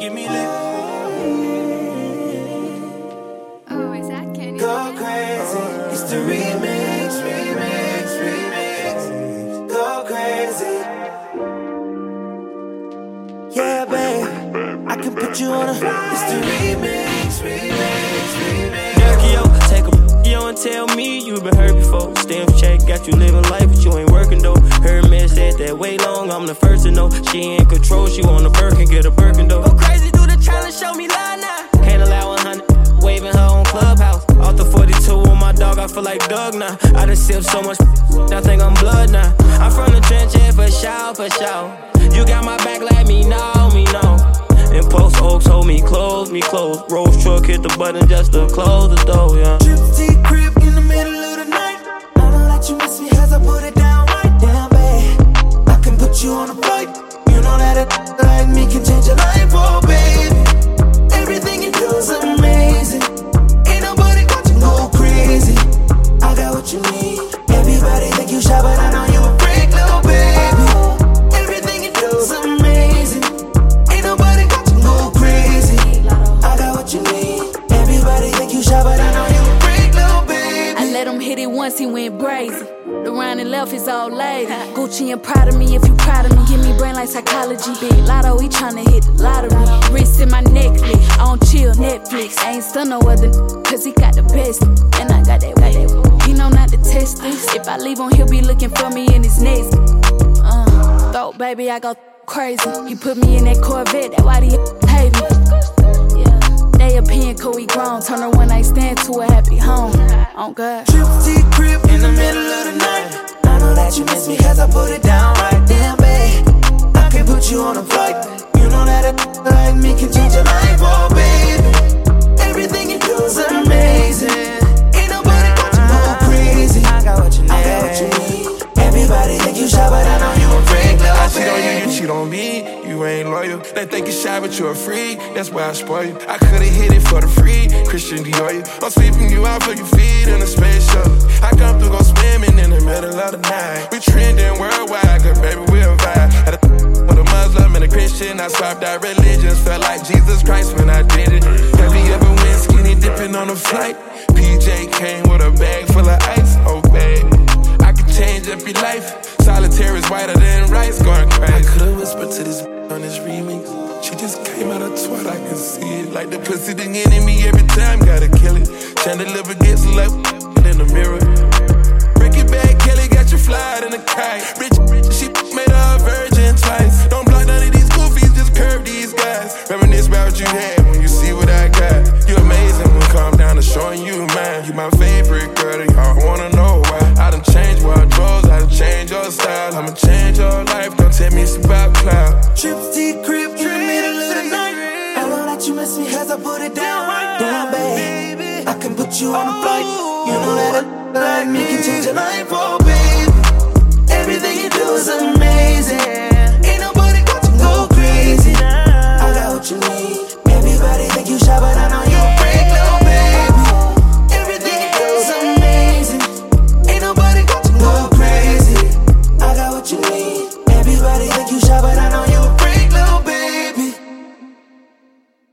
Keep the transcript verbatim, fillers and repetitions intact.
Give me lit. Oh, is that Kenny? Go crazy. It's the remix, remix, remix. Go crazy. Yeah, babe. I can put you on a. It's the remix, remix, remix. Nerkio, take a yo and tell me you been hurt before. Stem check, got you living life, but you ain't working though. Her man said that way long, I'm the first to know. She in control, she want a Birkin, get a Birkin though. Go crazy, do the challenge, show me lie now. Can't allow one hundred, waving her on Clubhouse. Off the forty-two on my dog, I feel like Doug now. I done sipped so much, I think I'm blood now. I'm from the trench, yeah, for sure, for sure. You got my back, let me know, me know. And post oaks hold me close, me close. Rose truck hit the button just to close the door, yeah. Trip crib in the middle of the night. I know that you miss me as I put it down right down, babe. I can put you on a flight. You know that a like me can change your life, oh baby. Everything you do is amazing. Ain't nobody got you go crazy. I got what you need. Everybody think you shy, but I know you a freak, little baby. Everything you do is amazing. Ain't nobody got you go crazy. I got what you need. Everybody think you shy, but I know you a freak, little baby. I let him hit it once, he went brazy. The round and left is all lady. Gucci and proud of me if you proud of me. Give me brain like psychology. Big Lotto, he tryna hit the lottery. Wrist in my necklace, on chill, Netflix. I ain't stun no other cause he got the best. And I got that, got that. He know not to test this. If I leave him, he'll be looking for me in his next. Uh, thought, baby, I go crazy. He put me in that Corvette, that's why he hate me. They opinion cool, we grown. Turn a one night stand to a happy home. Oh God. Trip crib in the middle of the night. I know that you miss me cause I put it down right damn, babe. I can put you on a flight. You know that a like me can change your life, oh baby. Everything you do is amazing. Ain't nobody got you go crazy. I got what you need. I got what you need. Everybody think you shy, but I know you a freak, little I cheat on you, you cheat on me. You ain't loyal. They think you shy, but you're a freak. That's why I spoil you. I could've hit it for the free. Christian Dior, you. I'm sweeping you out for your feet in a space shuttle. I come through, go swimming in the middle of the night. We trending worldwide, cause baby, we'll vibe. Had a with a Muslim and a Christian. I swapped out religions. Felt like Jesus Christ when I did it. Have you ever went skinny dipping on a flight? P J came with a bag full of ice. Oh, baby. I could change up your life. Solitaire is whiter than rice, going crazy. I could've whispered to this on this remix. She just came out of twat, I can see it. Like the pussy, the enemy every time, gotta kill it. Chandelier gets left in the mirror. Break it back, Kelly got you flying in a kite. Rich, rich, she made her a virgin twice. Don't block none of these goofies, just curve these guys. Reminisce about what you had when you see what I got. You amazing when calm down to showing you mine. You my favorite girl, and y'all wanna know why. I done changed wardrobes, I done changed your style. I'ma change your life, don't tell me it's about cloud. Trip crib in the middle of the night. I know that you miss me cause I put it down right down, babe. I can put you on a flight. You know that a like me can change your life, oh